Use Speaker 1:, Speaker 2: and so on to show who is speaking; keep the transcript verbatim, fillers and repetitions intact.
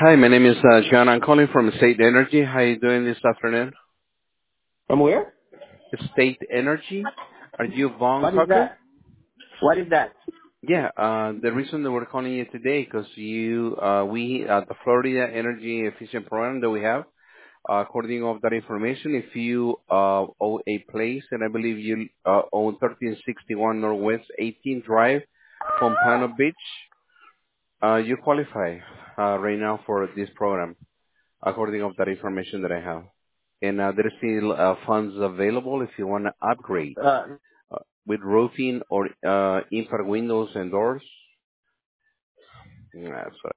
Speaker 1: Hi, my name is uh, John. I'm calling from State Energy. How are you doing this afternoon?
Speaker 2: From where?
Speaker 1: State Energy? Are you Vaughn
Speaker 2: What is
Speaker 1: Tucker?
Speaker 2: that? What is that?
Speaker 1: Yeah, uh, the reason that we're calling you today because you, uh, we, uh, the Florida Energy Efficient Program that we have, uh, according of that information, if you uh, own a place, and I believe you uh, own thirteen sixty-one Northwest eighteenth Drive, Pompano Beach, uh, you qualify uh, right now for this program, according of that information that I have. And uh, there is still uh, funds available if you want to upgrade
Speaker 2: Uh,
Speaker 1: uh, with roofing or uh, infrared windows and doors. That's